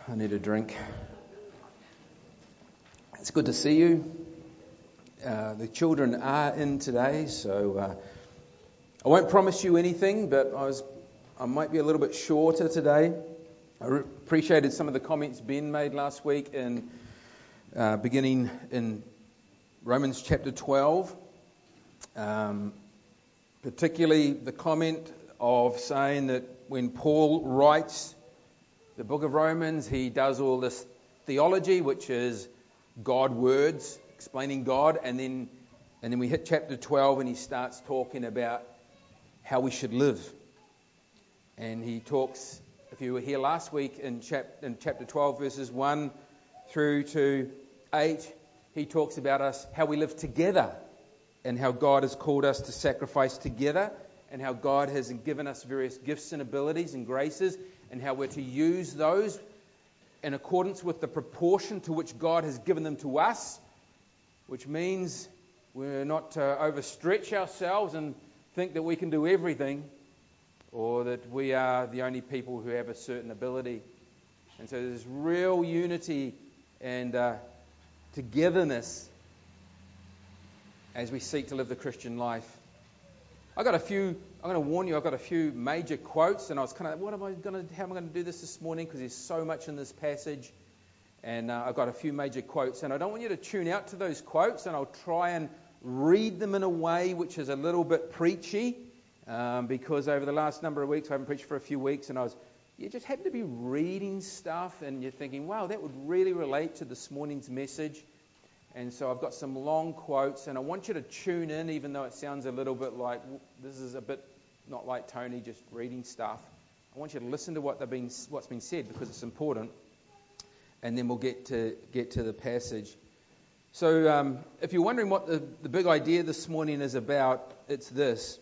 I need a drink. It's good to see you. The children are in today, so I won't promise you anything, but I might be a little bit shorter today. I appreciated some of the comments Ben made last week, beginning in Romans chapter 12, particularly the comment of saying that when Paul writes the book of Romans, he does all this theology, which is God words, explaining God, and then we hit chapter 12 and he starts talking about how we should live. And he talks, if you were here last week, in chapter 12, verses 1 through to 8, he talks about us, how we live together, and how God has called us to sacrifice together, and how God has given us various gifts and abilities and graces, and how we're to use those in accordance with the proportion to which God has given them to us, which means we're not to overstretch ourselves and think that we can do everything, or that we are the only people who have a certain ability. And so there's real unity and togetherness as we seek to live the Christian life. I'm going to warn you, I've got a few major quotes, and I was kind of, how am I going to do this morning? Because there's so much in this passage, and I've got a few major quotes, and I don't want you to tune out to those quotes, and I'll try and read them in a way which is a little bit preachy, because over the last number of weeks, I haven't preached for a few weeks, and you just happen to be reading stuff, and you're thinking, wow, that would really relate to this morning's message. And so I've got some long quotes, and I want you to tune in, even though it sounds a little bit like, this is a bit not like Tony just reading stuff. I want you to listen to what's been said, because it's important. And then we'll get to the passage. So if you're wondering what the big idea this morning is about, it's this.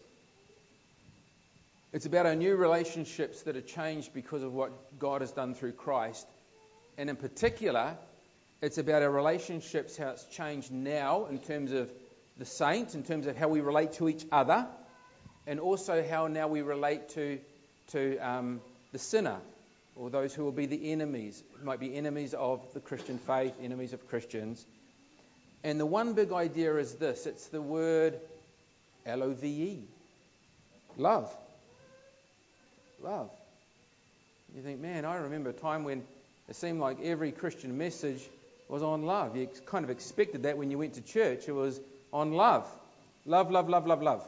It's about our new relationships that are changed because of what God has done through Christ. And in particular, it's about our relationships, how it's changed now in terms of the saints, in terms of how we relate to each other, and also how now we relate to the sinner, or those who will be the enemies. It might be enemies of the Christian faith, enemies of Christians. And the one big idea is this. It's the word L-O-V-E. Love. Love. You think, man, I remember a time when it seemed like every Christian message was on love. You kind of expected that when you went to church. It was on love. Love, love, love, love, love.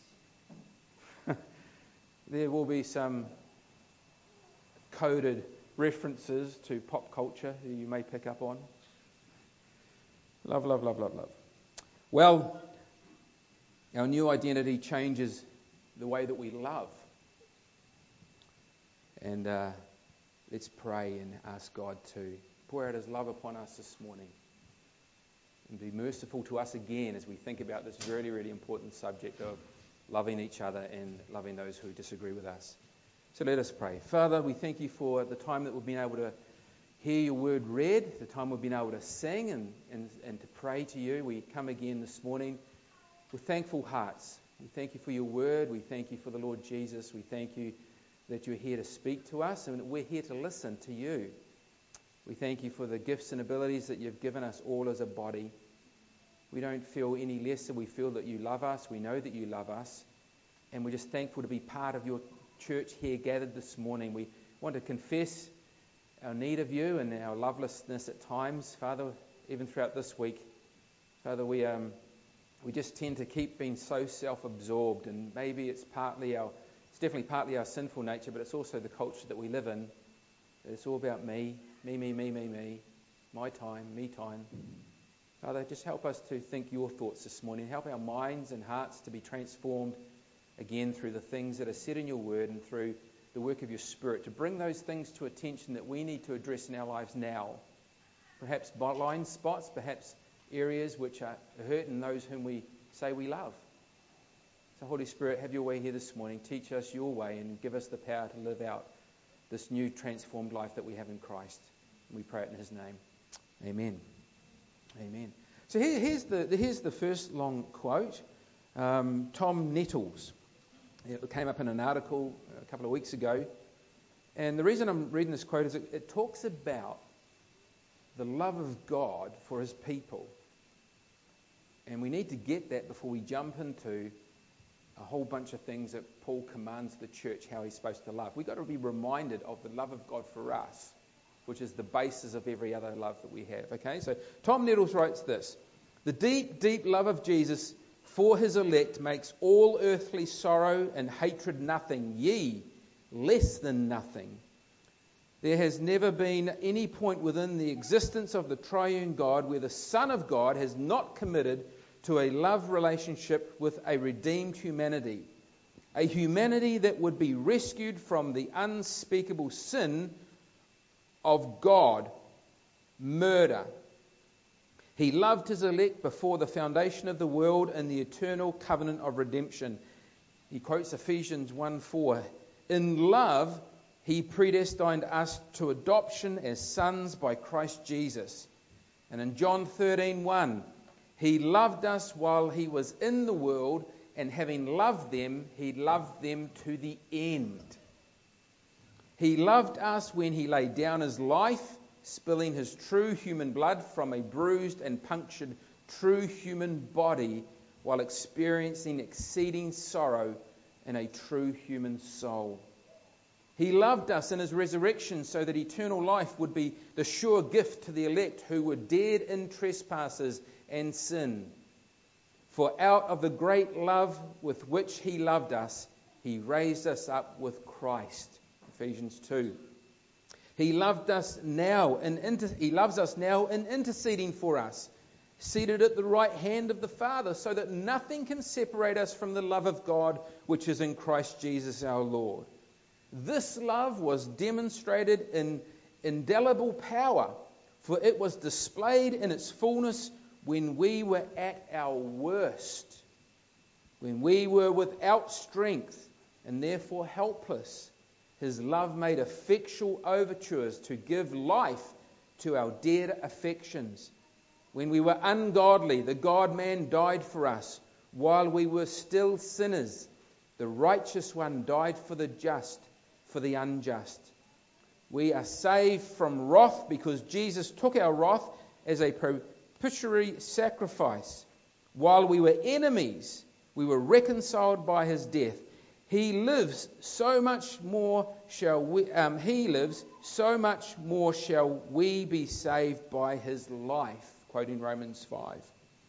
There will be some coded references to pop culture that you may pick up on. Love, love, love, love, love. Well, our new identity changes the way that we love. And let's pray and ask God to pour out His love upon us this morning and be merciful to us again as we think about this really, really important subject of loving each other and loving those who disagree with us. So let us pray. Father, we thank you for the time that we've been able to hear your word read, the time we've been able to sing and to pray to you. We come again this morning with thankful hearts. We thank you for your word. We thank you for the Lord Jesus. We thank you that you're here to speak to us and that we're here to listen to you. We thank you for the gifts and abilities that you've given us all as a body. We don't feel any lesser. We feel that you love us. We know that you love us. And we're just thankful to be part of your church here gathered this morning. We want to confess our need of you and our lovelessness at times, Father, even throughout this week. Father, we just tend to keep being so self-absorbed, and maybe it's definitely partly our sinful nature, but it's also the culture that we live in. It's all about me, my time, me time. Father, just help us to think your thoughts this morning. Help our minds and hearts to be transformed again through the things that are said in your word and through the work of your Spirit, to bring those things to attention that we need to address in our lives now. Perhaps blind spots, perhaps areas which are hurting those whom we say we love. So Holy Spirit, have your way here this morning. Teach us your way and give us the power to live out this new transformed life that we have in Christ. And we pray it in his name. Amen. Amen. So here's the first long quote. Tom Nettles. It came up in an article a couple of weeks ago. And the reason I'm reading this quote is it talks about the love of God for his people. And we need to get that before we jump into a whole bunch of things that Paul commands the church how he's supposed to love. We've got to be reminded of the love of God for us, which is the basis of every other love that we have. Okay, so Tom Nettles writes this: the deep, deep love of Jesus for his elect makes all earthly sorrow and hatred nothing, yea, less than nothing. There has never been any point within the existence of the triune God where the Son of God has not committed to a love relationship with a redeemed humanity. A humanity that would be rescued from the unspeakable sin of God, murder. He loved his elect before the foundation of the world in the eternal covenant of redemption. He quotes Ephesians 1:4. In love, he predestined us to adoption as sons by Christ Jesus. And in John 13:1, he loved us while he was in the world, and having loved them, he loved them to the end. He loved us when he laid down his life, spilling his true human blood from a bruised and punctured true human body, while experiencing exceeding sorrow in a true human soul. He loved us in his resurrection so that eternal life would be the sure gift to the elect who were dead in trespasses and sin. For out of the great love with which he loved us, he raised us up with Christ. Ephesians 2. He loves us now in interceding for us, seated at the right hand of the Father, so that nothing can separate us from the love of God which is in Christ Jesus our Lord. This love was demonstrated in indelible power, for it was displayed in its fullness when we were at our worst, when we were without strength and therefore helpless. His love made effectual overtures to give life to our dead affections. When we were ungodly, the God-man died for us. While we were still sinners, the righteous one died for the just, for the unjust. We are saved from wrath because Jesus took our wrath as a propitiatory sacrifice. While we were enemies, we were reconciled by his death. He lives, so much more shall we be saved by his life. Quoting Romans 5.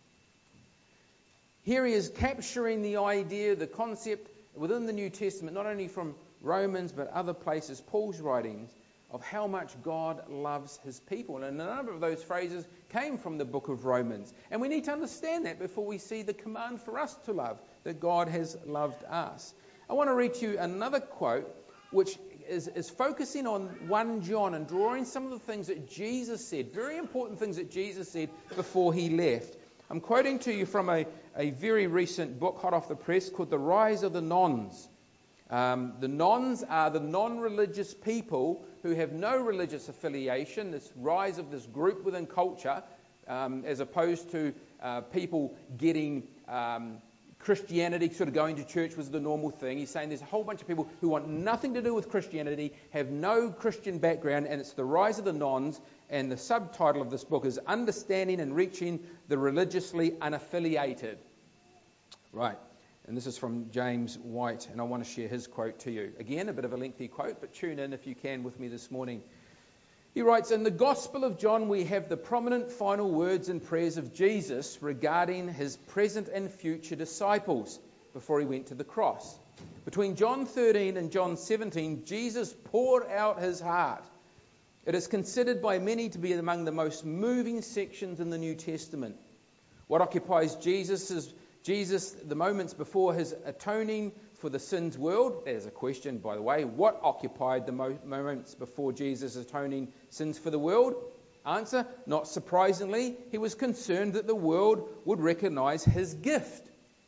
Here he is capturing the idea, the concept within the New Testament, not only from Romans but other places, Paul's writings, of how much God loves his people. And a number of those phrases came from the book of Romans. And we need to understand that before we see the command for us to love, that God has loved us. I want to read to you another quote which is focusing on 1 John and drawing some of the things that Jesus said, very important things that Jesus said before he left. I'm quoting to you from a very recent book, hot off the press, called The Rise of the Nones. The nones are the non-religious people who have no religious affiliation, this rise of this group within culture, as opposed to people getting Christianity, sort of going to church was the normal thing. He's saying there's a whole bunch of people who want nothing to do with Christianity, have no Christian background, and it's the rise of the nones. And the subtitle of this book is Understanding and Reaching the Religiously Unaffiliated. Right. And this is from James White, and I want to share his quote to you. Again, a bit of a lengthy quote, but tune in if you can with me this morning. He writes, in the Gospel of John, we have the prominent final words and prayers of Jesus regarding his present and future disciples before he went to the cross. Between John 13 and John 17, Jesus poured out his heart. It is considered by many to be among the most moving sections in the New Testament. What occupies Jesus, the moments before his atoning for the sins world? There's a question, by the way. What occupied the moments before Jesus atoning sins for the world? Answer, not surprisingly, he was concerned that the world would recognize his gift.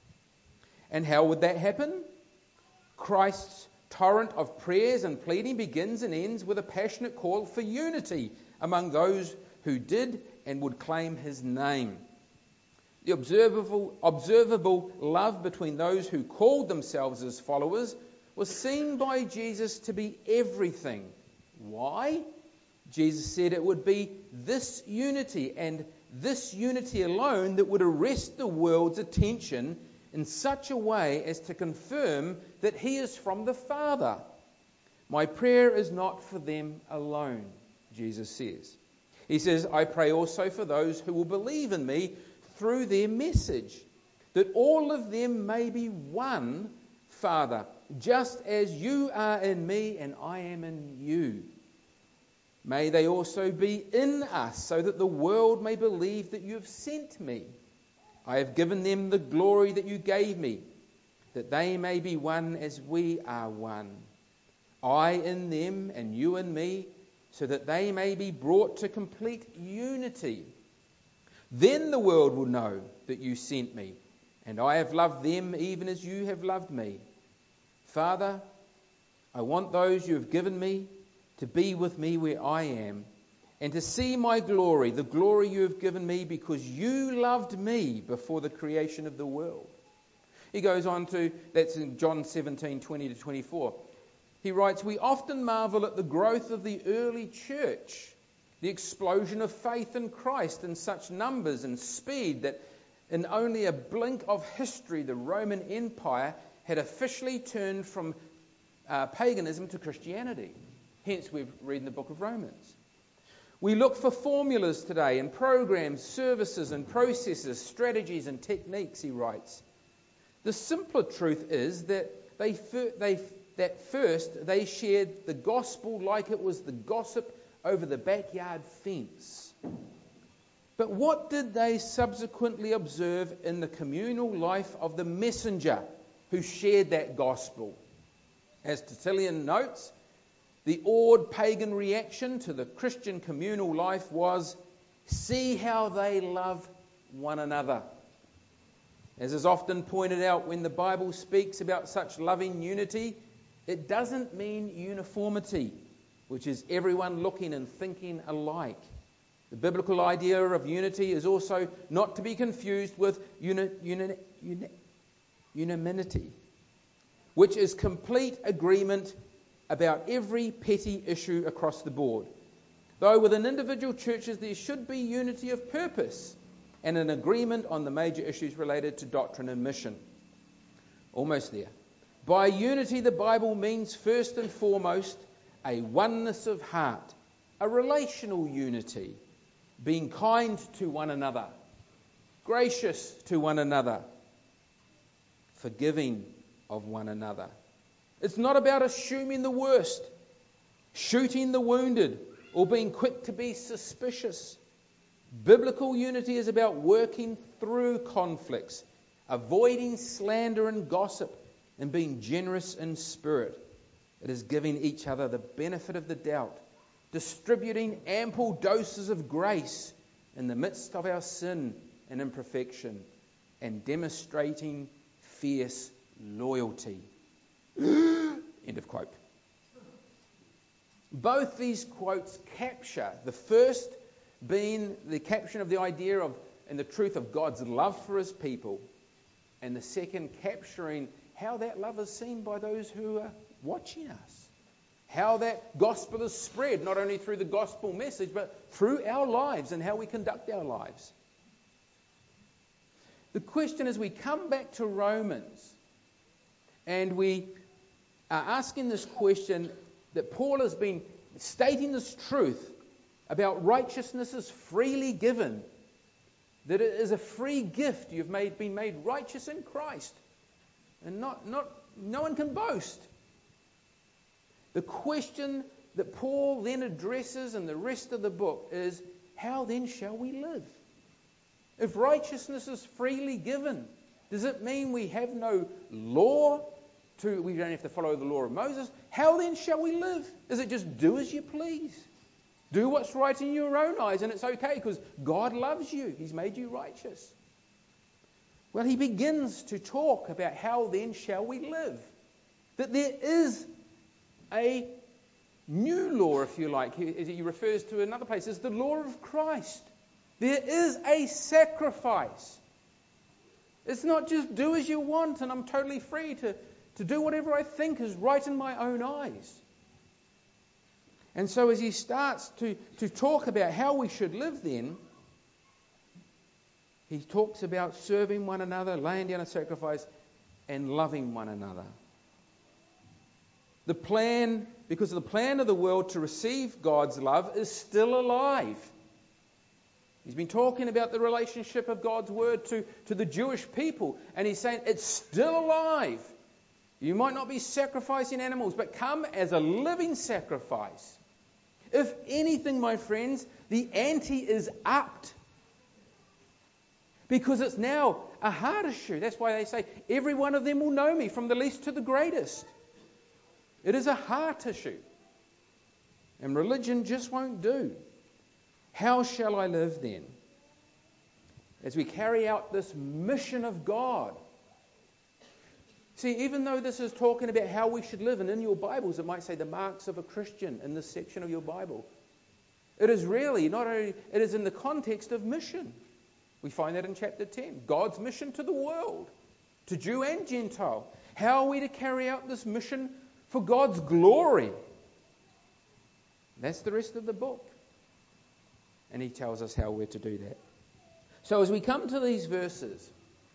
And how would that happen? Christ's torrent of prayers and pleading begins and ends with a passionate call for unity among those who did and would claim his name. The observable love between those who called themselves his followers was seen by Jesus to be everything. Why? Jesus said it would be this unity and this unity alone that would arrest the world's attention in such a way as to confirm that he is from the Father. My prayer is not for them alone, Jesus says. He says, I pray also for those who will believe in me through their message, that all of them may be one, Father, just as you are in me and I am in you. May they also be in us, so that the world may believe that you have sent me. I have given them the glory that you gave me, that they may be one as we are one. I in them and you in me, so that they may be brought to complete unity. Then the world will know that you sent me, and I have loved them even as you have loved me. Father, I want those you have given me to be with me where I am, and to see my glory, the glory you have given me because you loved me before the creation of the world. He goes on to, that's in John 17:20-24. He writes, we often marvel at the growth of the early church, the explosion of faith in Christ in such numbers and speed that in only a blink of history, the Roman Empire had officially turned from paganism to Christianity. Hence, we read in the book of Romans. We look for formulas today and programs, services and processes, strategies and techniques, he writes. The simpler truth is that first they shared the gospel like it was the gossip over the backyard fence. But what did they subsequently observe in the communal life of the messenger who shared that gospel? As Tertullian notes, the awed pagan reaction to the Christian communal life was, see how they love one another. As is often pointed out, when the Bible speaks about such loving unity, it doesn't mean uniformity, which is everyone looking and thinking alike. The biblical idea of unity is also not to be confused with unanimity, which is complete agreement about every petty issue across the board. Though within individual churches there should be unity of purpose and an agreement on the major issues related to doctrine and mission. Almost there. By unity, the Bible means first and foremost a oneness of heart, a relational unity, being kind to one another, gracious to one another, forgiving of one another. It's not about assuming the worst, shooting the wounded, or being quick to be suspicious. Biblical unity is about working through conflicts, avoiding slander and gossip, and being generous in spirit. It is giving each other the benefit of the doubt, distributing ample doses of grace in the midst of our sin and imperfection, and demonstrating fierce loyalty. End of quote. Both these quotes capture, the first being the caption of the idea of and the truth of God's love for his people, and the second capturing how that love is seen by those who are watching us. How that gospel is spread, not only through the gospel message, but through our lives and how we conduct our lives. The question is, we come back to Romans and we are asking this question that Paul has been stating this truth about righteousness is freely given, that it is a free gift. You've been made righteous in Christ, and no one can boast. The question that Paul then addresses in the rest of the book is, how then shall we live? If righteousness is freely given, does it mean we have no law? We don't have to follow the law of Moses. How then shall we live? Is it just do as you please? Do what's right in your own eyes, and it's okay because God loves you. He's made you righteous. Well, he begins to talk about how then shall we live. That there is a new law, if you like. He refers to another place as the law of Christ. There is a sacrifice. It's not just do as you want and I'm totally free to to do whatever I think is right in my own eyes. And so as he starts to talk about how we should live then, he talks about serving one another, laying down a sacrifice, and loving one another. The plan, because the plan of the world to receive God's love is still alive. He's been talking about the relationship of God's word to the Jewish people, and he's saying it's still alive. You might not be sacrificing animals, but come as a living sacrifice. If anything, my friends, the ante is upped. Because it's now a heart issue. That's why they say every one of them will know me, from the least to the greatest. It is a heart issue. And religion just won't do. How shall I live then? As we carry out this mission of God. See, even though this is talking about how we should live, and in your Bibles it might say the marks of a Christian in this section of your Bible. It is really, not only, it is in the context of mission. We find that in chapter 10. God's mission to the world, to Jew and Gentile. How are we to carry out this mission for God's glory? That's the rest of the book. And he tells us how we're to do that. So as we come to these verses,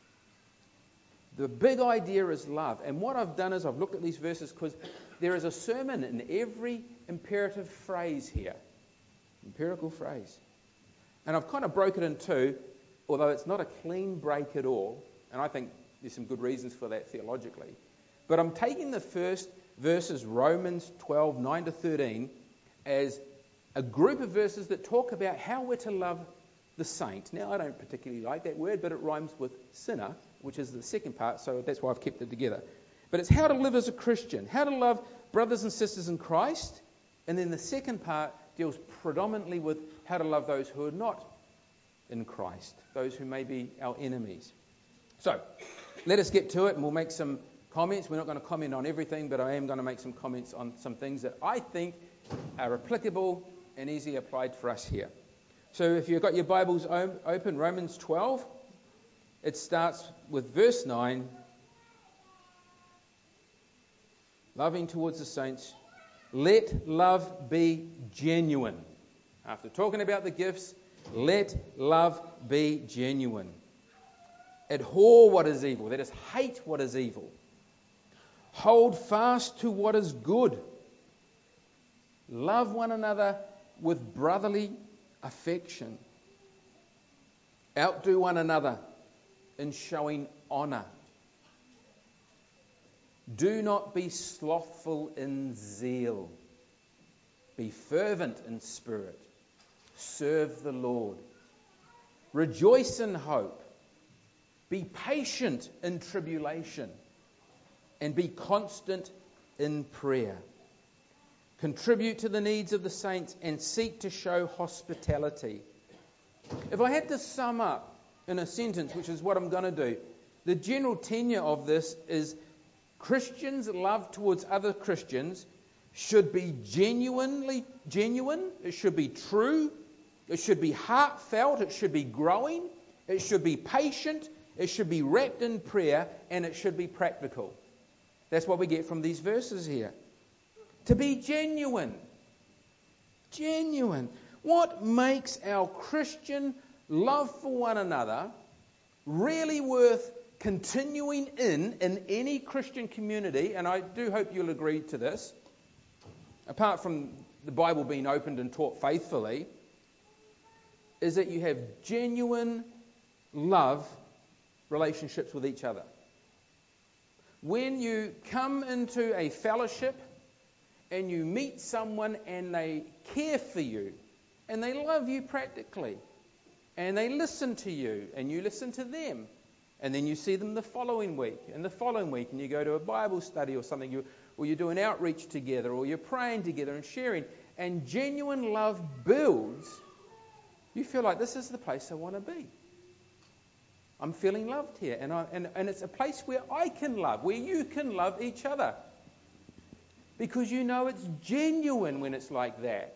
the big idea is love. And what I've done is I've looked at these verses because there is a sermon in every imperative phrase here. Empirical phrase. And I've kind of broken it in two, although it's not a clean break at all. And I think there's some good reasons for that theologically. But I'm taking the first verses, Romans 12, 9 to 13, as a group of verses that talk about how we're to love the saint. Now, I don't particularly like that word, but it rhymes with sinner, which is the second part, so that's why I've kept it together. But it's how to live as a Christian, how to love brothers and sisters in Christ, and then the second part deals predominantly with how to love those who are not in Christ, those who may be our enemies. So, let us get to it, and we'll make some comments. We're not going to comment on everything, but I am going to make some comments on some things that I think are applicable and easily applied for us here. So if you've got your Bibles open, Romans 12, it starts with verse 9. Loving towards the saints, let love be genuine. After talking about the gifts, let love be genuine. Abhor what is evil, that is, hate what is evil. Hold fast to what is good. Love one another with brotherly affection. Outdo one another in showing honour. Do not be slothful in zeal. Be fervent in spirit. Serve the Lord. Rejoice in hope. Be patient in tribulation. And be constant in prayer. Contribute to the needs of the saints and seek to show hospitality. If I had to sum up in a sentence, which is what I'm going to do, the general tenor of this is Christians' love towards other Christians should be genuine, it should be true, it should be heartfelt, it should be growing, it should be patient, it should be wrapped in prayer, and it should be practical. That's what we get from these verses here. To be genuine. Genuine. What makes our Christian love for one another really worth continuing in any Christian community, and I do hope you'll agree to this, apart from the Bible being opened and taught faithfully, is that you have genuine love relationships with each other. When you come into a fellowship and you meet someone and they care for you and they love you practically and they listen to you and you listen to them, and then you see them the following week and the following week, and you go to a Bible study or something, or you do an outreach together, or you're praying together and sharing, and genuine love builds, you feel like this is the place I want to be. I'm feeling loved here, and it's a place where I can love, where you can love each other. Because you know it's genuine when it's like that.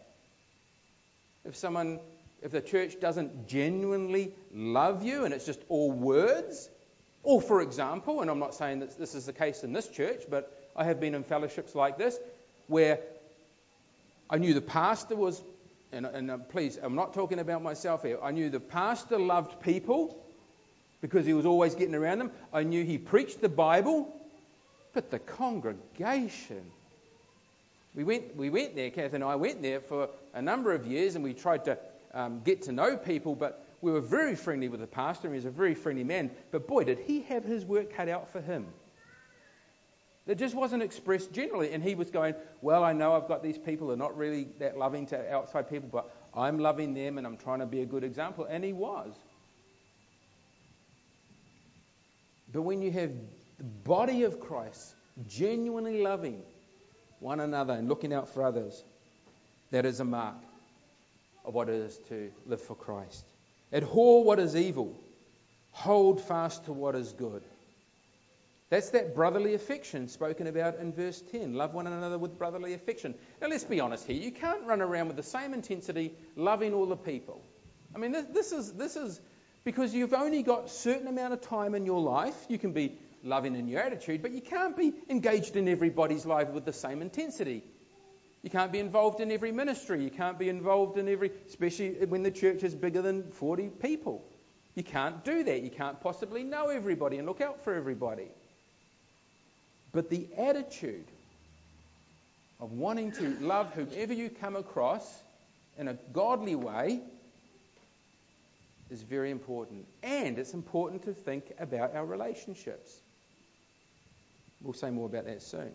If the church doesn't genuinely love you and it's just all words, Or, for example, and I'm not saying that this is the case in this church, but I have been in fellowships like this where I knew the pastor was, and please, I'm not talking about myself here. I knew the pastor loved people because he was always getting around them. I knew he preached the Bible, but the congregation. We went there, Kath and I went there for a number of years, and we tried to get to know people, but we were very friendly with the pastor, and he was a very friendly man. But boy, did he have his work cut out for him. It just wasn't expressed generally. And he was going, well, I know I've got these people who are not really that loving to outside people, but I'm loving them and I'm trying to be a good example. And he was. But when you have the body of Christ genuinely loving one another and looking out for others, that is a mark of what it is to live for Christ. Abhor what is evil. Hold fast to what is good. That's that brotherly affection spoken about in verse 10. Love one another with brotherly affection. Now let's be honest here. You can't run around with the same intensity loving all the people. I mean, this is because you've only got a certain amount of time in your life. You can be loving in your attitude, but you can't be engaged in everybody's life with the same intensity. You can't be involved in every ministry. You can't be involved in especially when the church is bigger than 40 people. You can't do that. You can't possibly know everybody and look out for everybody. But the attitude of wanting to love whomever you come across in a godly way is very important. And it's important to think about our relationships. We'll say more about that soon.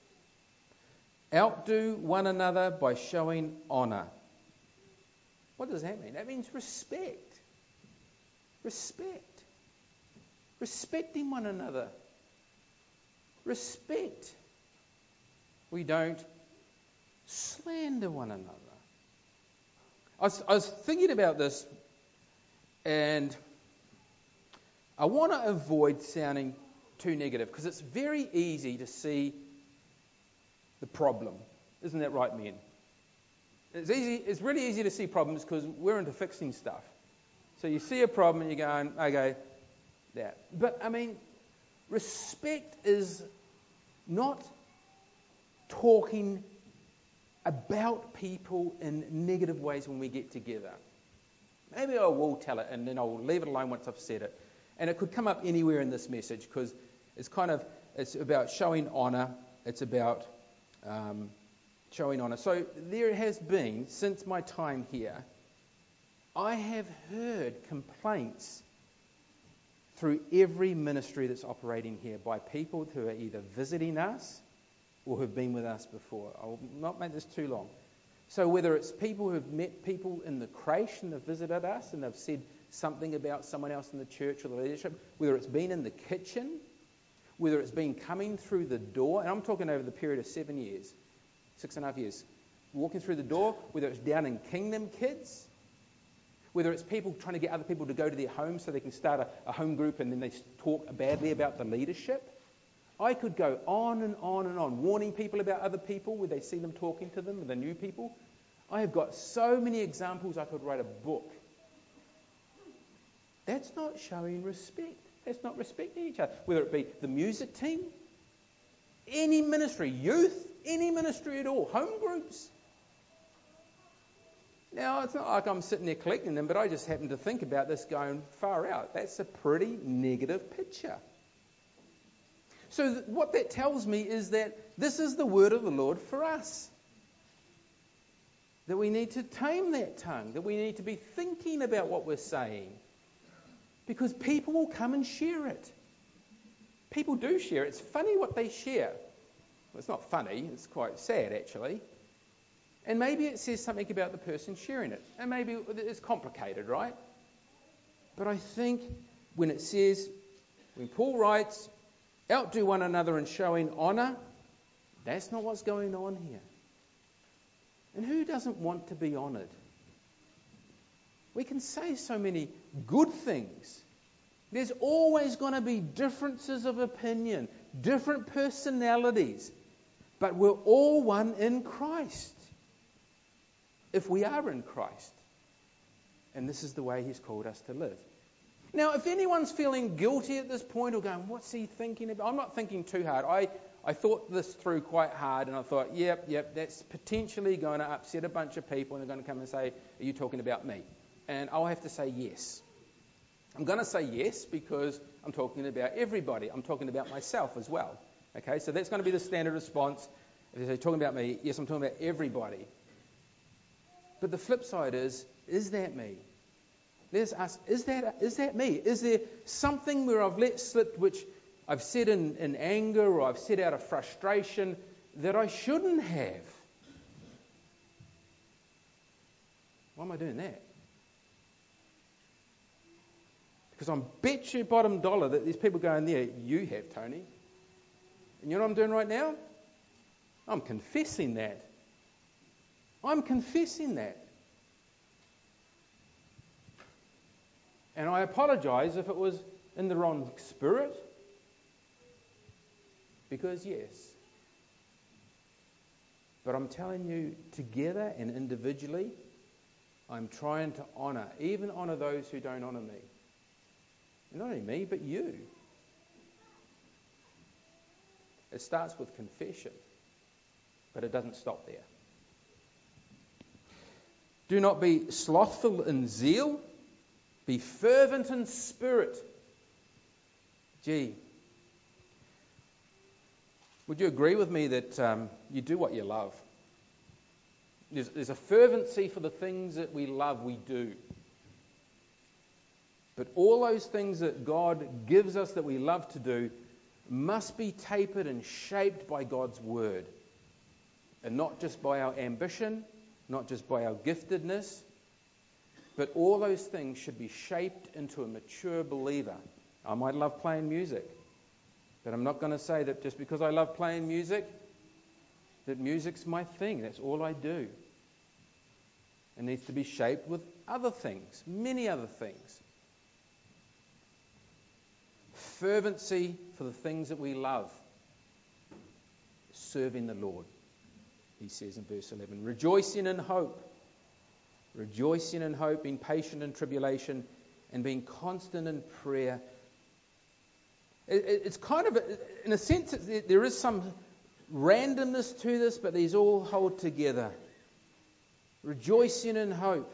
Outdo one another by showing honour. What does that mean? That means respect. Respect. Respecting one another. Respect. We don't slander one another. I was thinking about this, and I want to avoid sounding too negative because it's very easy to see the problem. Isn't that right, men? It's really easy to see problems because we're into fixing stuff. So you see a problem and you're going, okay, that. But I mean, respect is not talking about people in negative ways when we get together. Maybe I will tell it and then I'll leave it alone once I've said it. And it could come up anywhere in this message because it's about showing honour. It's about showing honour. So there has been, since my time here, I have heard complaints through every ministry that's operating here by people who are either visiting us or have been with us before. I will not make this too long. So whether it's people who have met people in the creche and have visited us and have said something about someone else in the church or the leadership, whether it's been in the kitchen, whether it's been coming through the door, and I'm talking over the period of 7 years, 6.5 years, walking through the door, whether it's down in Kingdom Kids, whether it's people trying to get other people to go to their homes so they can start a home group and then they talk badly about the leadership. I could go on and on and on, warning people about other people where they see them talking to them, the new people. I have got so many examples I could write a book. That's not showing respect. That's not respecting each other. Whether it be the music team, any ministry, youth, any ministry at all, home groups. Now, it's not like I'm sitting there collecting them, but I just happen to think about this going far out. That's a pretty negative picture. So what that tells me is that this is the word of the Lord for us. That we need to tame that tongue, that we need to be thinking about what we're saying. Because people will come and share it. People do share it. It's funny what they share. Well, it's not funny, it's quite sad actually. And maybe it says something about the person sharing it. And maybe it's complicated, right? But I think when it says, when Paul writes, outdo one another in showing honour, that's not what's going on here. And who doesn't want to be honoured? We can say so many good things. There's always going to be differences of opinion, different personalities, but we're all one in Christ. If we are in Christ. And this is the way He's called us to live. Now, if anyone's feeling guilty at this point or going, what's he thinking about? I'm not thinking too hard. I thought this through quite hard, and I thought, yep, that's potentially going to upset a bunch of people, and they're going to come and say, are you talking about me? And I'll have to say yes. I'm going to say yes because I'm talking about everybody. I'm talking about myself as well. Okay, so that's going to be the standard response. If they're talking about me, yes, I'm talking about everybody. But the flip side is that me? There's us. Is that me? Is there something where I've let slip, which I've said in anger or I've said out of frustration that I shouldn't have? Why am I doing that? Because I'm bet you bottom dollar that there's people going there, you have, Tony. And you know what I'm doing right now? I'm confessing that. I'm confessing that. And I apologise if it was in the wrong spirit. Because yes. But I'm telling you, together and individually, I'm trying to even honour those who don't honour me. Not only me, but you. It starts with confession, but it doesn't stop there. Do not be slothful in zeal. Be fervent in spirit. Would you agree with me that you do what you love? There's a fervency for the things that we love, we do. But all those things that God gives us that we love to do must be tapered and shaped by God's word. And not just by our ambition, not just by our giftedness, but all those things should be shaped into a mature believer. I might love playing music, but I'm not going to say that just because I love playing music, that music's my thing. That's all I do. It needs to be shaped with other things, many other things. Fervency for the things that we love. Serving the Lord, he says in verse 11. Rejoicing in hope. Rejoicing in hope, being patient in tribulation, and being constant in prayer. It's kind of, in a sense, there is some randomness to this, but these all hold together. Rejoicing in hope.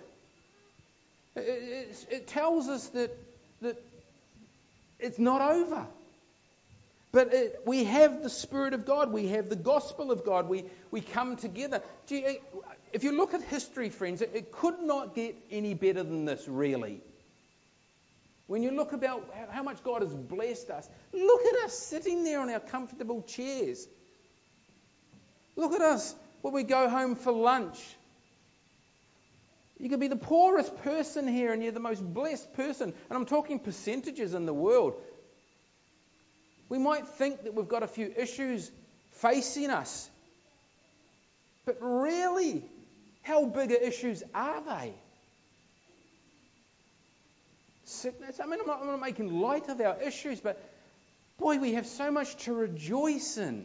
It tells us that it's not over. But we have the Spirit of God. We have the gospel of God. We come together. If you look at history, friends, it could not get any better than this, really. When you look about how much God has blessed us, look at us sitting there on our comfortable chairs. Look at us when we go home for lunch. You could be the poorest person here and you're the most blessed person. And I'm talking percentages in the world. We might think that we've got a few issues facing us. But really, how big issues are they? Sickness. I mean, I'm not making light of our issues, but boy, we have so much to rejoice in.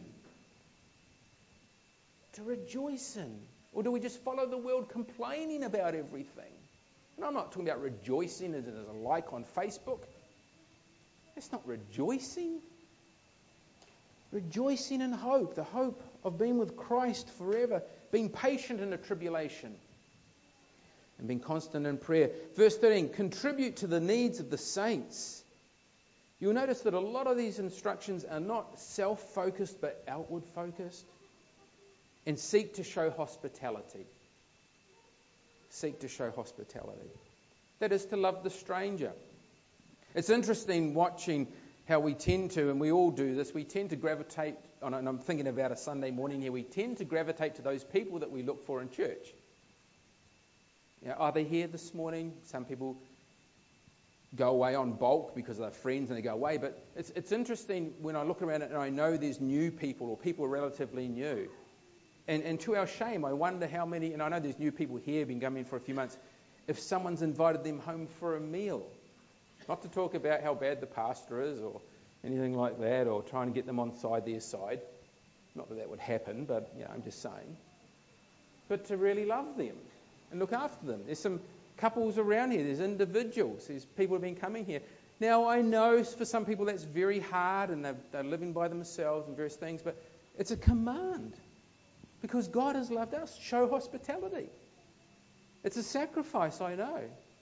To rejoice in. Or do we just follow the world complaining about everything? And I'm not talking about rejoicing as a like on Facebook. That's not rejoicing. Rejoicing in hope, the hope of being with Christ forever, being patient in the tribulation, and being constant in prayer. Verse 13, contribute to the needs of the saints. You'll notice that a lot of these instructions are not self-focused but outward-focused. And seek to show hospitality. Seek to show hospitality. That is to love the stranger. It's interesting watching how we tend to, and we all do this, we tend to gravitate, and I'm thinking about a Sunday morning here, we tend to gravitate to those people that we look for in church. You know, are they here this morning? Some people go away on bulk because they're friends and they go away, but it's interesting when I look around and I know there's new people or people relatively new. And to our shame, I wonder how many, and I know there's new people here, been coming for a few months, if someone's invited them home for a meal. Not to talk about how bad the pastor is or anything like that, or trying to get them on their side. Not that would happen, but I'm just saying. But to really love them and look after them. There's some couples around here, there's individuals, there's people who have been coming here. Now, I know for some people that's very hard and they're living by themselves and various things, but it's a command because God has loved us. Show hospitality. It's a sacrifice, I know,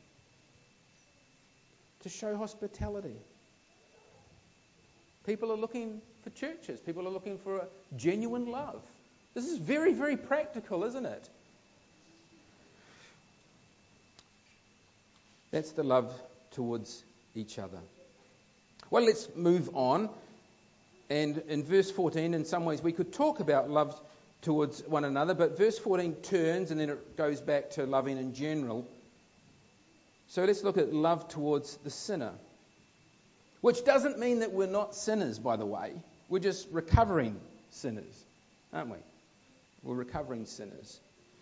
to show hospitality. People are looking for churches. People are looking for a genuine love. This is very, very practical, isn't it? That's the love towards each other. Well, let's move on. And in verse 14, in some ways, we could talk about love towards one another, but verse 14 turns and then it goes back to loving in general. So let's look at love towards the sinner. Which doesn't mean that we're not sinners, by the way. We're just recovering sinners, aren't we? We're recovering sinners.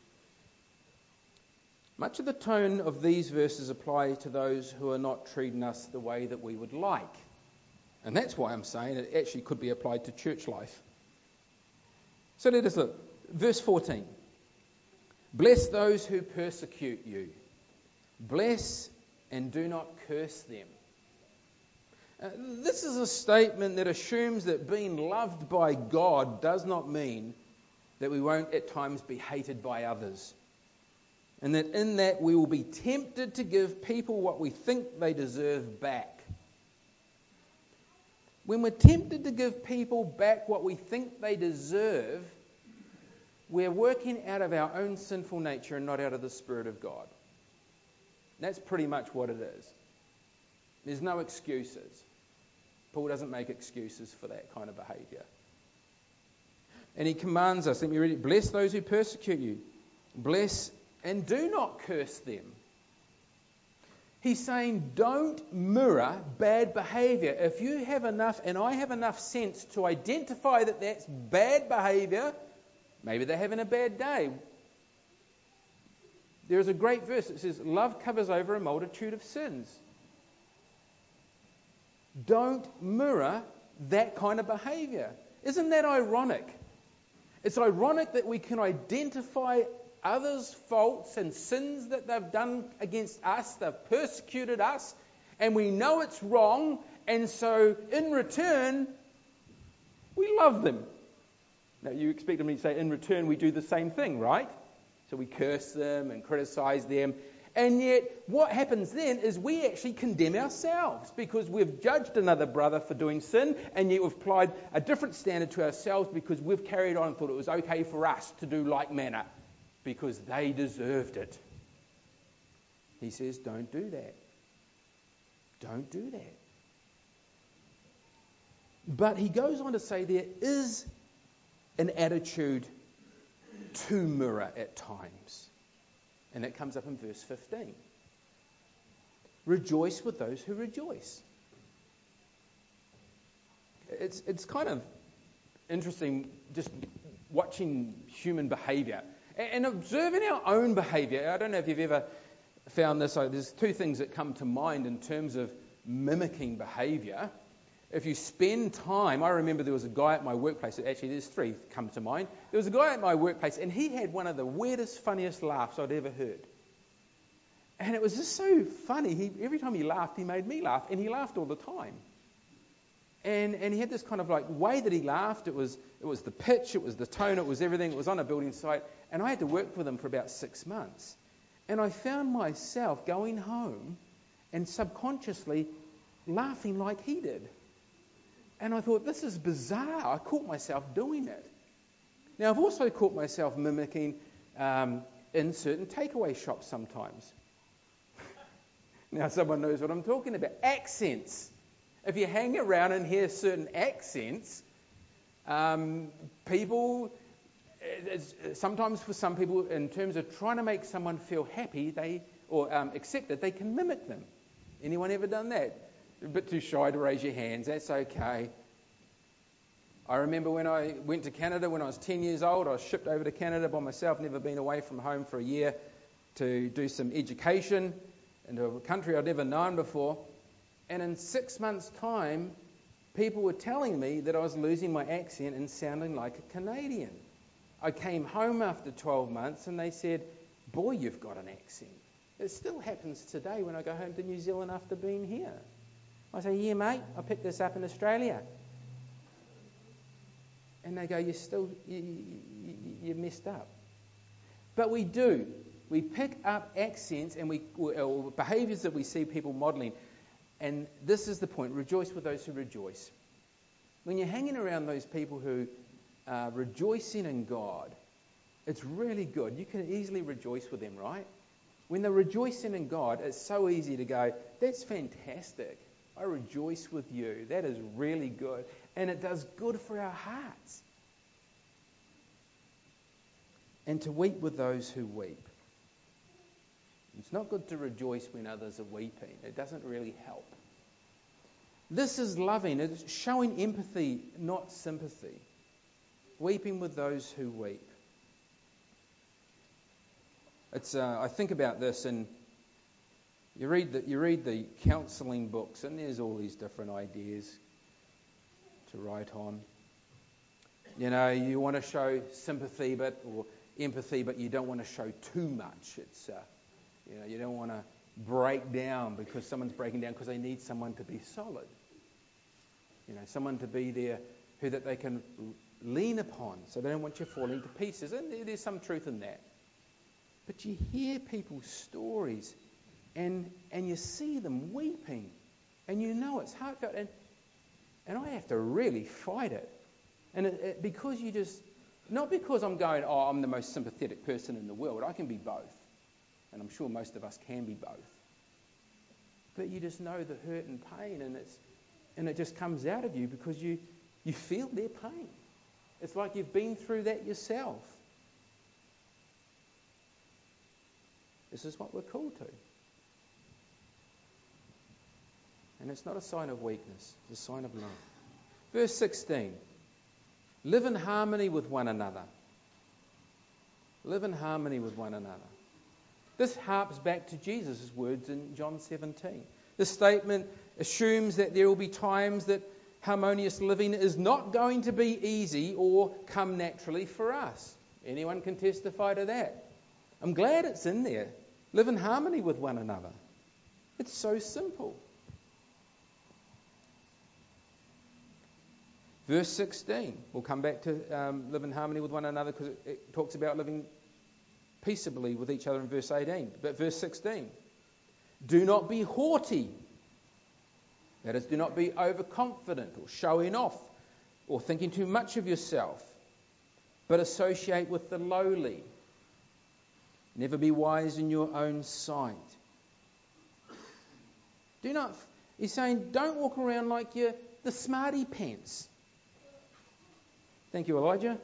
Much of the tone of these verses apply to those who are not treating us the way that we would like. And that's why I'm saying it actually could be applied to church life. So let us look. Verse 14. Bless those who persecute you. Bless and do not curse them. This is a statement that assumes that being loved by God does not mean that we won't at times be hated by others. And that in that we will be tempted to give people what we think they deserve back. When we're tempted to give people back what we think they deserve, we're working out of our own sinful nature and not out of the Spirit of God. That's pretty much what it is. There's no excuses. Paul doesn't make excuses for that kind of behaviour. And he commands us, let me read it, bless those who persecute you. Bless and do not curse them. He's saying don't mirror bad behaviour. If you have enough, and I have enough sense to identify that that's bad behaviour, maybe they're having a bad day. There is a great verse that says, love covers over a multitude of sins. Don't mirror that kind of behaviour. Isn't that ironic? It's ironic that we can identify others' faults and sins that they've done against us, they've persecuted us, and we know it's wrong, and so in return, we love them. Now, you expect me to say, in return, we do the same thing, right? So we curse them and criticise them. And yet, what happens then is we actually condemn ourselves because we've judged another brother for doing sin, and yet we've applied a different standard to ourselves because we've carried on and thought it was okay for us to do like manner because they deserved it. He says, don't do that. Don't do that. But he goes on to say there is an attitude to mirror at times. And that comes up in verse 15. Rejoice with those who rejoice. It's kind of interesting just watching human behaviour and observing our own behaviour. I don't know if you've ever found this. There's two things that come to mind in terms of mimicking behaviour. If you spend time, I remember there was a guy at my workplace, actually there's three come to mind. There was a guy at my workplace and he had one of the weirdest, funniest laughs I'd ever heard. And it was just so funny. Every time he laughed, he made me laugh, and he laughed all the time. And he had this kind of like way that he laughed. It was the pitch, it was the tone, it was everything. It was on a building site, and I had to work with him for about 6 months. And I found myself going home and subconsciously laughing like he did. And I thought, this is bizarre. I caught myself doing it. Now, I've also caught myself mimicking in certain takeaway shops sometimes. Now, someone knows what I'm talking about. Accents. If you hang around and hear certain accents, people, sometimes for some people, in terms of trying to make someone feel happy or accepted, they can mimic them. Anyone ever done that? A bit too shy to raise your hands. That's okay. I remember when I went to Canada when I was 10 years old. I was shipped over to Canada by myself, never been away from home for a year to do some education into a country I'd never known before. And in 6 months' time, people were telling me that I was losing my accent and sounding like a Canadian. I came home after 12 months and they said, boy, you've got an accent. It still happens today when I go home to New Zealand after being here. I say, yeah, mate, I picked this up in Australia. And they go, you messed up. But we do. We pick up accents and or behaviours that we see people modelling. And this is the point. Rejoice with those who rejoice. When you're hanging around those people who are rejoicing in God, it's really good. You can easily rejoice with them, right? When they're rejoicing in God, it's so easy to go, that's fantastic. I rejoice with you. That is really good. And it does good for our hearts. And to weep with those who weep. It's not good to rejoice when others are weeping. It doesn't really help. This is loving. It's showing empathy, not sympathy. Weeping with those who weep. I think about this, and you read the counselling books, and there's all these different ideas to write on. You know, you want to show sympathy, or empathy, but you don't want to show too much. It's you don't want to break down because someone's breaking down because they need someone to be solid. You know, someone to be there that they can lean upon, so they don't want you falling to pieces. And there's some truth in that. But you hear people's stories, and you see them weeping, and you know it's heartfelt, and I have to really fight it. And because you just, not because I'm going, oh, I'm the most sympathetic person in the world. I can be both. And I'm sure most of us can be both. But you just know the hurt and pain, and it just comes out of you because you feel their pain. It's like you've been through that yourself. This is what we're called to. And it's not a sign of weakness. It's a sign of love. Verse 16. Live in harmony with one another. Live in harmony with one another. This harps back to Jesus' words in John 17. This statement assumes that there will be times that harmonious living is not going to be easy or come naturally for us. Anyone can testify to that. I'm glad it's in there. Live in harmony with one another. It's so simple. Verse 16. We'll come back to live in harmony with one another because it talks about living peaceably with each other in verse 18. But verse 16. Do not be haughty. That is, do not be overconfident or showing off or thinking too much of yourself, but associate with the lowly. Never be wise in your own sight. He's saying, don't walk around like you're the smarty pants. Thank you, Elijah.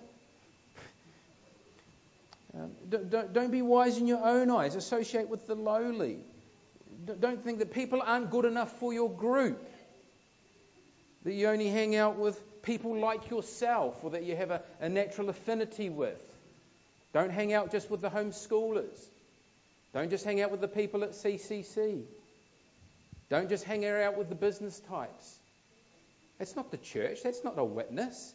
Don't be wise in your own eyes. Associate with the lowly. Don't think that people aren't good enough for your group. That you only hang out with people like yourself or that you have a natural affinity with. Don't hang out just with the homeschoolers. Don't just hang out with the people at CCC. Don't just hang out with the business types. That's not the church. That's not a witness.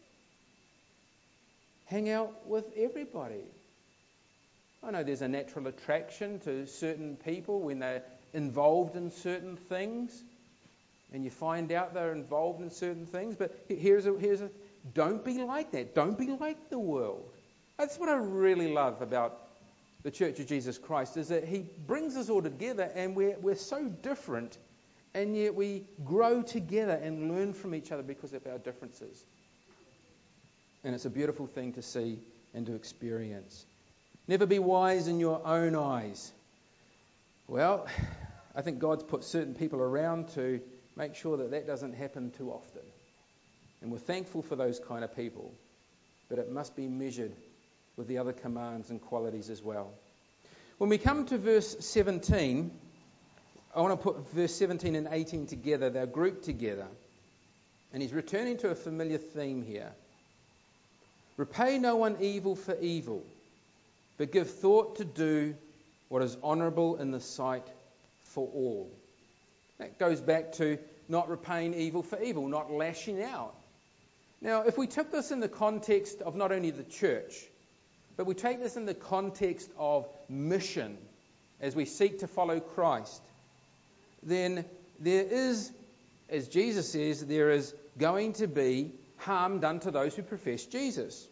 Hang out with everybody. I know there's a natural attraction to certain people when they're involved in certain things, and you find out they're involved in certain things. But don't be like that. Don't be like the world. That's what I really love about the Church of Jesus Christ, is that He brings us all together, and we're so different, and yet we grow together and learn from each other because of our differences. And it's a beautiful thing to see and to experience. Never be wise in your own eyes. Well, I think God's put certain people around to make sure that doesn't happen too often. And we're thankful for those kind of people. But it must be measured with the other commands and qualities as well. When we come to verse 17, I want to put verse 17 and 18 together. They're grouped together. And he's returning to a familiar theme here. Repay no one evil for evil, but give thought to do what is honourable in the sight for all. That goes back to not repaying evil for evil, not lashing out. Now, if we took this in the context of not only the church, but we take this in the context of mission as we seek to follow Christ, then there is as Jesus says, there is going to be harm done to those who profess Jesus.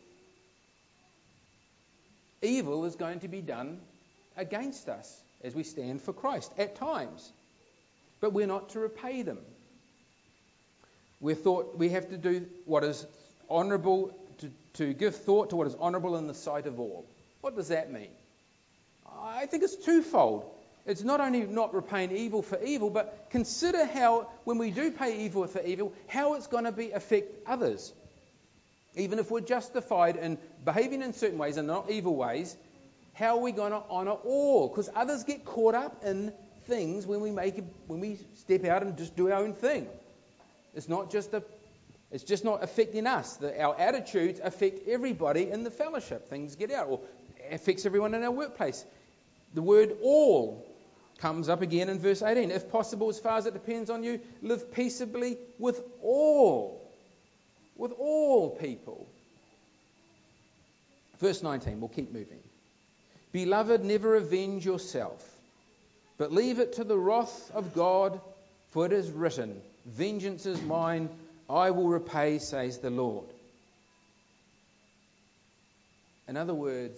Evil is going to be done against us as we stand for Christ at times. But we're not to repay them. We're thought we have to do what is honourable, to give thought to what is honourable in the sight of all. What does that mean? I think it's twofold. It's not only not repaying evil for evil, but consider how, when we do pay evil for evil, how it's going to affect others. Even if we're justified in behaving in certain ways and not evil ways, how are we going to honour all? Because others get caught up in things when we step out and just do our own thing. It's just not affecting us. Our attitudes affect everybody in the fellowship. Things get out, or affects everyone in our workplace. The word all comes up again in verse 18. If possible, as far as it depends on you, live peaceably with all people. Verse 19, we'll keep moving. Beloved, never avenge yourself, but leave it to the wrath of God, for it is written, vengeance is mine, I will repay, says the Lord. In other words,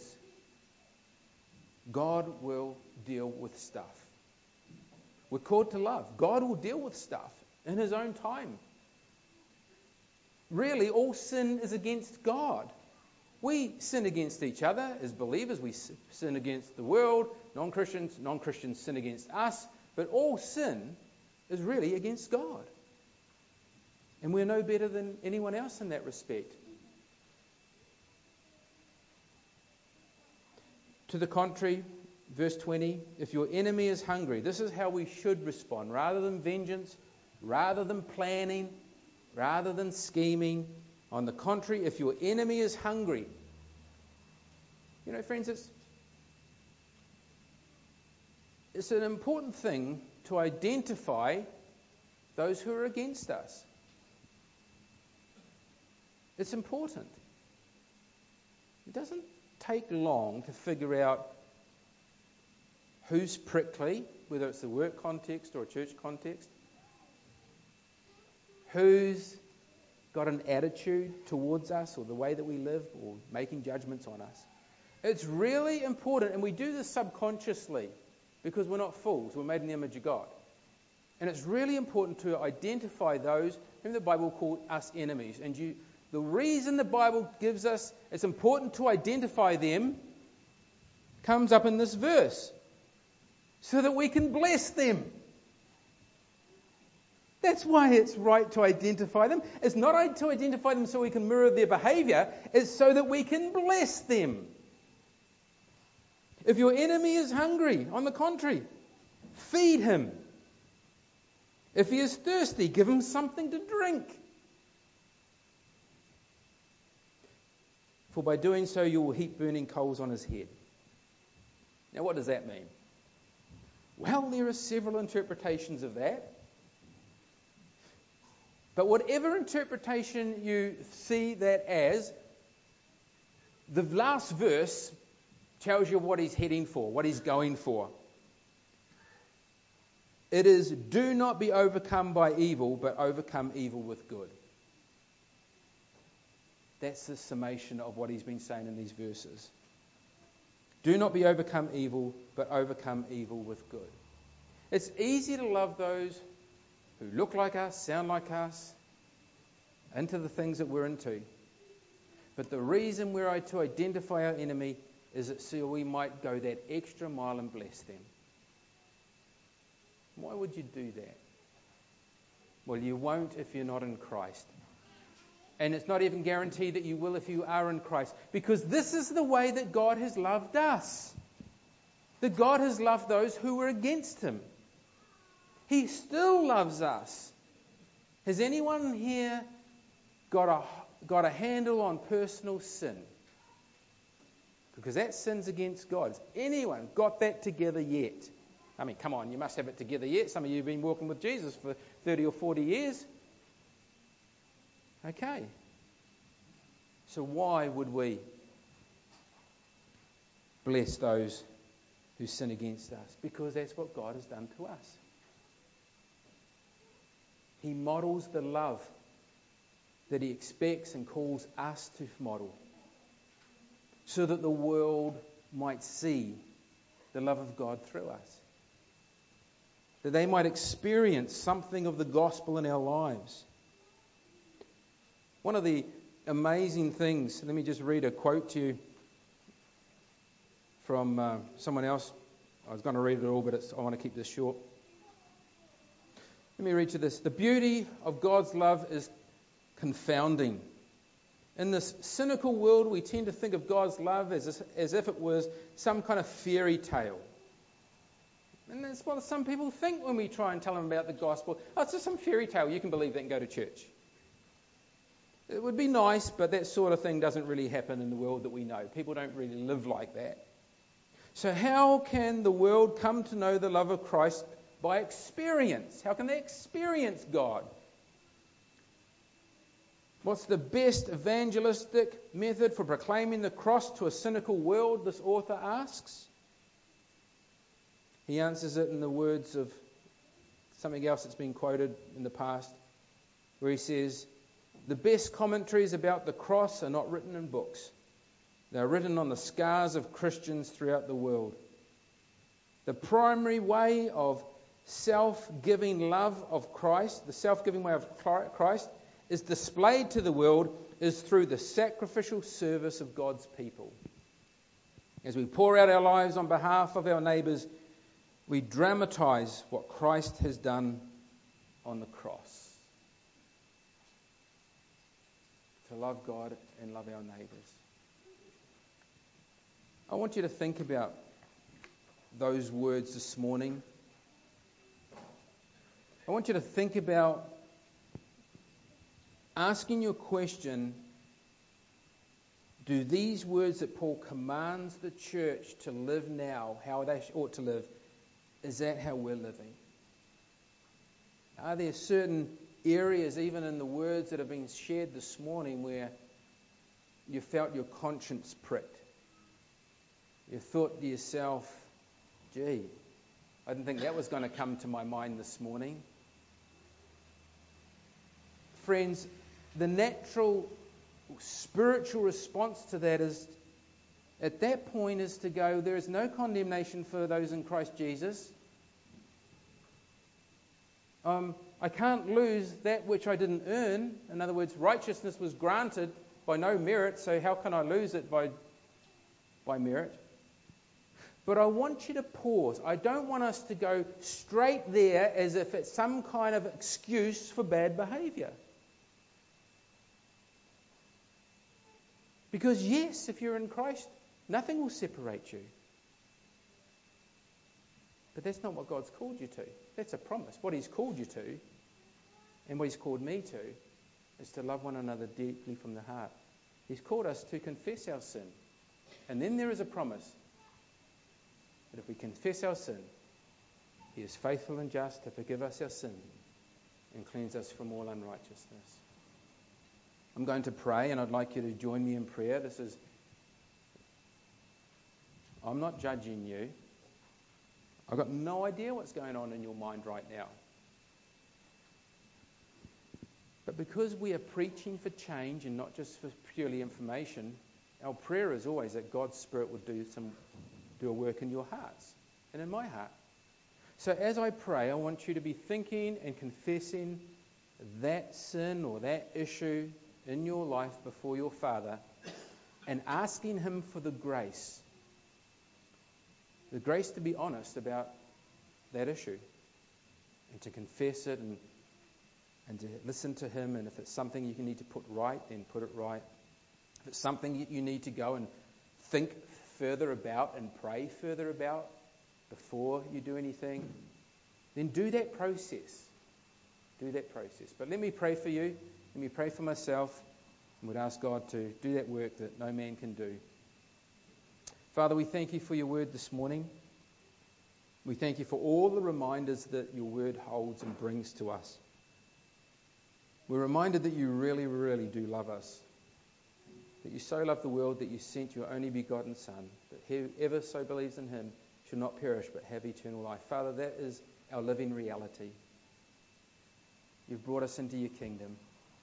God will deal with stuff. We're called to love. God will deal with stuff in His own time. Really, all sin is against God. We sin against each other as believers. We sin against the world. Non-Christians sin against us. But all sin is really against God. And we're no better than anyone else in that respect. To the contrary, verse 20, if your enemy is hungry, this is how we should respond. Rather than vengeance, rather than planning, rather than scheming. On the contrary, if your enemy is hungry, friends, it's an important thing to identify those who are against us. It's important. It doesn't take long to figure out who's prickly, whether it's the work context or a church context, who's got an attitude towards us or the way that we live or making judgments on us. It's really important, and we do this subconsciously because we're not fools. We're made in the image of God. And it's really important to identify those whom the Bible calls us enemies. And the reason the Bible gives us it's important to identify them comes up in this verse, so that we can bless them. That's why it's right to identify them. It's not to identify them so we can mirror their behavior. It's so that we can bless them. If your enemy is hungry, on the contrary, feed him. If he is thirsty, give him something to drink. For by doing so, you will heap burning coals on his head. Now, what does that mean? Well, there are several interpretations of that. But whatever interpretation you see that as, the last verse tells you what he's heading for, what he's going for. It is, do not be overcome by evil, but overcome evil with good. That's the summation of what he's been saying in these verses. Do not be overcome evil, but overcome evil with good. It's easy to love those who look like us, sound like us, into the things that we're into. But the reason we're to identify our enemy is that so we might go that extra mile and bless them. Why would you do that? Well, you won't if you're not in Christ. And it's not even guaranteed that you will if you are in Christ. Because this is the way that God has loved us. That God has loved those who were against him. He still loves us. Has anyone here got a handle on personal sin? Because that sin's against God. Has anyone got that together yet? I mean, come on, you must have it together yet. Some of you have been walking with Jesus for 30 or 40 years. Okay. So why would we bless those who sin against us? Because that's what God has done to us. He models the love that he expects and calls us to model, so that the world might see the love of God through us, that they might experience something of the gospel in our lives. One of the amazing things, let me just read a quote to you from someone else. I was going to read it all, but I want to keep this short. Let me read you this. The beauty of God's love is confounding. In this cynical world, we tend to think of God's love as if it was some kind of fairy tale. And that's what some people think when we try and tell them about the gospel. Oh, it's just some fairy tale. You can believe that and go to church. It would be nice, but that sort of thing doesn't really happen in the world that we know. People don't really live like that. So how can the world come to know the love of Christ? By experience. How can they experience God? What's the best evangelistic method for proclaiming the cross to a cynical world, this author asks? He answers it in the words of something else that's been quoted in the past, where he says, the best commentaries about the cross are not written in books. They're written on the scars of Christians throughout the world. The primary way of self-giving love of Christ, the self-giving way of Christ, is displayed to the world is through the sacrificial service of God's people. As we pour out our lives on behalf of our neighbours, we dramatise what Christ has done on the cross. To love God and love our neighbours. I want you to think about those words this morning. I want you to think about asking your question, do these words that Paul commands the church to live now, how they ought to live, is that how we're living? Are there certain areas, even in the words that have been shared this morning, where you felt your conscience pricked? You thought to yourself, gee, I didn't think that was going to come to my mind this morning. Friends, the natural spiritual response to that is, at that point, is to go, there is no condemnation for those in Christ Jesus. I can't lose that which I didn't earn. In other words, righteousness was granted by no merit, so how can I lose it by merit? But I want you to pause. I don't want us to go straight there as if it's some kind of excuse for bad behaviour. Because yes, if you're in Christ, nothing will separate you. But that's not what God's called you to. That's a promise. What He's called you to, and what He's called me to, is to love one another deeply from the heart. He's called us to confess our sin. And then there is a promise that if we confess our sin, He is faithful and just to forgive us our sin and cleanse us from all unrighteousness. I'm going to pray, and I'd like you to join me in prayer. I'm not judging you. I've got no idea what's going on in your mind right now. But because we are preaching for change and not just for purely information, our prayer is always that God's Spirit would do a work in your hearts and in my heart. So as I pray, I want you to be thinking and confessing that sin or that issue in your life before your Father and asking Him for the grace to be honest about that issue and to confess it and to listen to Him. And if it's something you need to put right, then put it right. If it's something you need to go and think further about and pray further about before you do anything, then do that process. Do that process. But let me pray for you. Let me pray for myself, and would ask God to do that work that no man can do. Father, we thank You for Your word this morning. We thank You for all the reminders that Your word holds and brings to us. We're reminded that You really, really do love us. That You so loved the world that You sent Your only begotten Son, that whoever so believes in Him should not perish but have eternal life. Father, that is our living reality. You've brought us into your kingdom.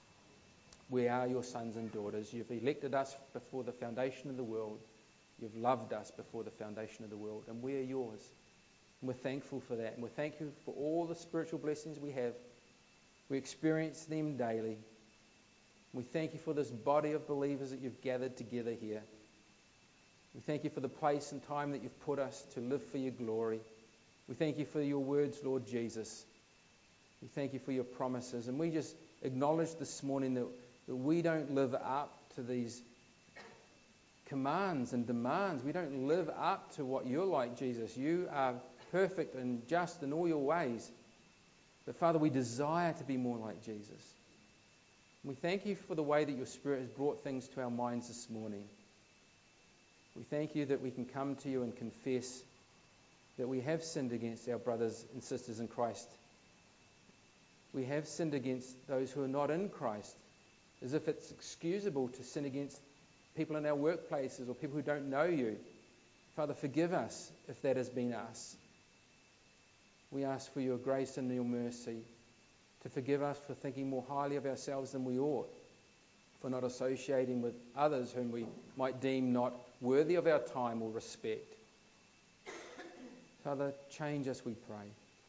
We are your sons and daughters. You've elected us before the foundation of the world. You've loved us before the foundation of the world, and we are yours. And we're thankful for that, and we're thankful for all the spiritual blessings we have. We experience them daily. We thank you for this body of believers that you've gathered together here. We thank you for the place and time that you've put us to live for your glory. We thank you for your words, Lord Jesus. We thank you for your promises. And we just acknowledge this morning that we don't live up to these commands and demands. We don't live up to what you're like, Jesus. You are perfect and just in all your ways. But Father, we desire to be more like Jesus. We thank you for the way that your Spirit has brought things to our minds this morning. We thank you that we can come to you and confess that we have sinned against our brothers and sisters in Christ. We have sinned against those who are not in Christ, as if it's excusable to sin against people in our workplaces or people who don't know you. Father, forgive us if that has been us. We ask for your grace and your mercy to forgive us for thinking more highly of ourselves than we ought, for not associating with others whom we might deem not worthy of our time or respect. Father, change us, we pray.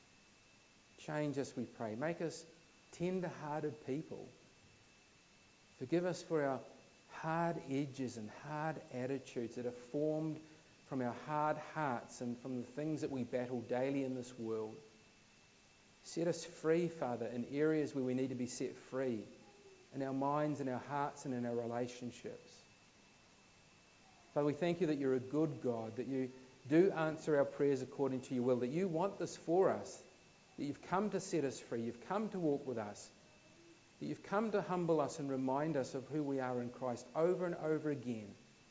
Change us, we pray. Make us tender-hearted people. Forgive us for our hard edges and hard attitudes that are formed from our hard hearts and from the things that we battle daily in this world. Set us free, Father, in areas where we need to be set free, in our minds, in our hearts, and in our relationships. Father, we thank you that you're a good God, that you do answer our prayers according to your will, that you want this for us, that you've come to set us free, you've come to walk with us, that you've come to humble us and remind us of who we are in Christ over and over again.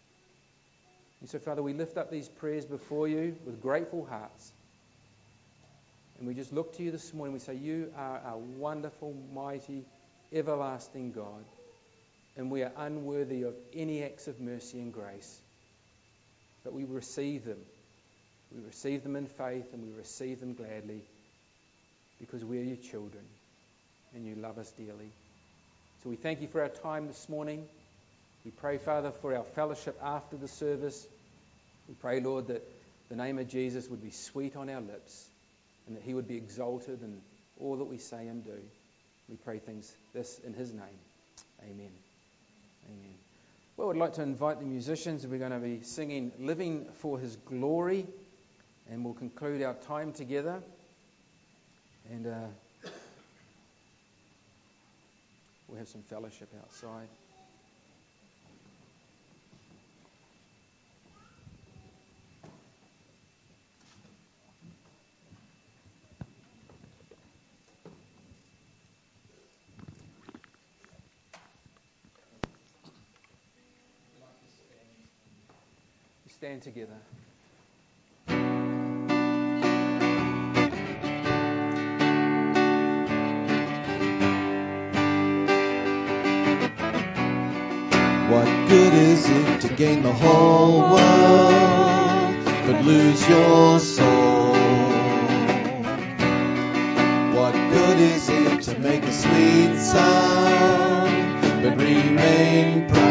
And so, Father, we lift up these prayers before you with grateful hearts. And we just look to you this morning. We say, you are our wonderful, mighty, everlasting God. And we are unworthy of any acts of mercy and grace. But we receive them. We receive them in faith and we receive them gladly because we are your children and you love us dearly. So we thank you for our time this morning. We pray, Father, for our fellowship after the service. We pray, Lord, that the name of Jesus would be sweet on our lips and that he would be exalted in all that we say and do. We pray this in his name. Amen. Amen. Well, I'd like to invite the musicians. We're going to be singing Living for His Glory, and we'll conclude our time together. And we'll have some fellowship outside. Stand together. What good is it to gain the whole world but lose your soul? What good is it to make a sweet sound but remain proud?